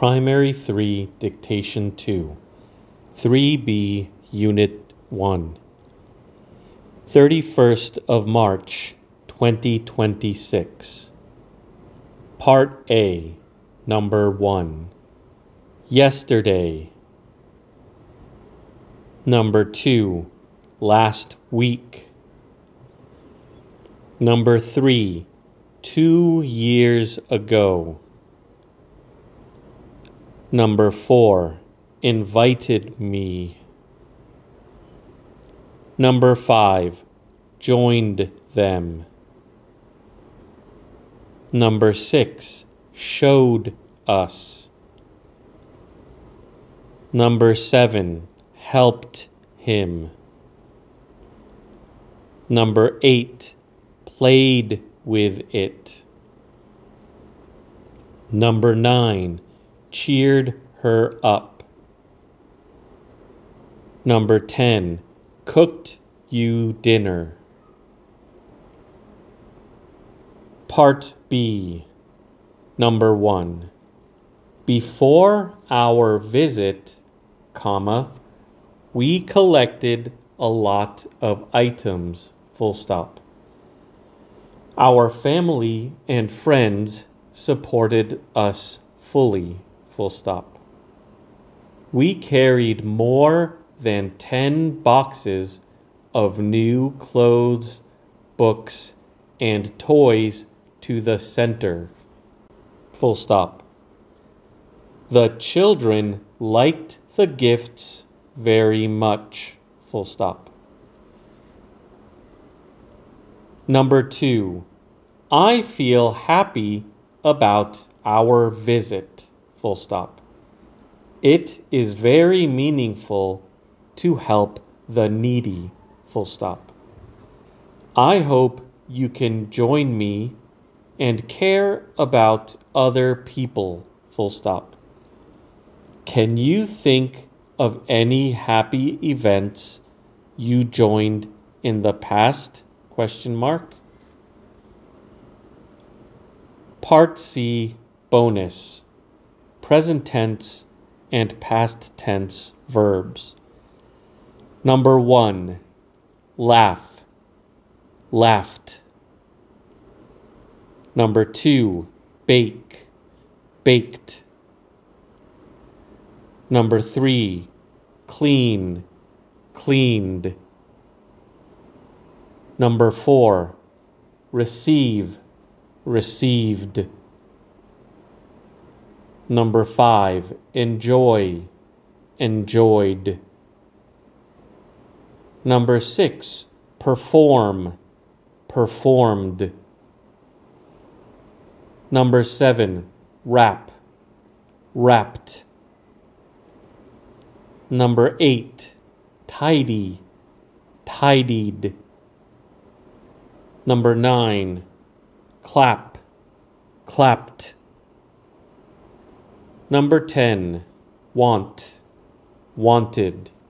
Primary 3, Dictation 2, 3B, Unit 1. 31st of March, 2026. Part A, Number 1. Yesterday. Number 2. Last week. Number 3. 2 years ago. Number 4. Invited me. Number 5. Joined them. Number 6. Showed us. Number 7. Helped him. Number 8. Played with it. Number 9. Cheered her up. Number 10. Cooked you dinner. Part B. Number 1. Before our visit, we collected a lot of items, full stop. Our family and friends supported us fully, full stop. We carried more than 10 boxes of new clothes, books, and toys to the center, full stop. The children liked the gifts very much, full stop. Number 2. I feel happy about our visit, full stop. It is very meaningful to help the needy, full stop. I hope you can join me and care about other people, full stop. Can you think of any happy events you joined in the past, question mark? Part C, bonus, present tense and past tense verbs. Number 1, laugh, laughed. Number 2, bake, baked. Number 3, clean, cleaned. Number 4, receive, received. Number 5, enjoy, enjoyed. Number 6, perform, performed. Number 7, wrap, wrapped. Number 8, tidy, tidied. Number 9, clap, clapped. Number 10, want, wanted.